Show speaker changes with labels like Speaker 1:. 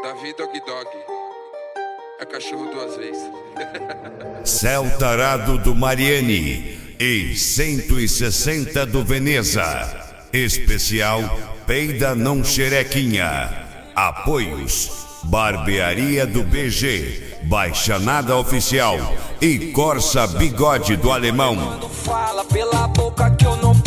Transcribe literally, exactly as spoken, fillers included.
Speaker 1: Davi Dog Dog. É cachorro duas vezes.
Speaker 2: Céu Tarado do Mariani e cento e sessenta do Veneza. Especial Peida Não Xerequinha. Apoios Barbearia do B G, Baixanada Oficial e Corsa Bigode do Alemão.
Speaker 3: Fala pela boca que eu não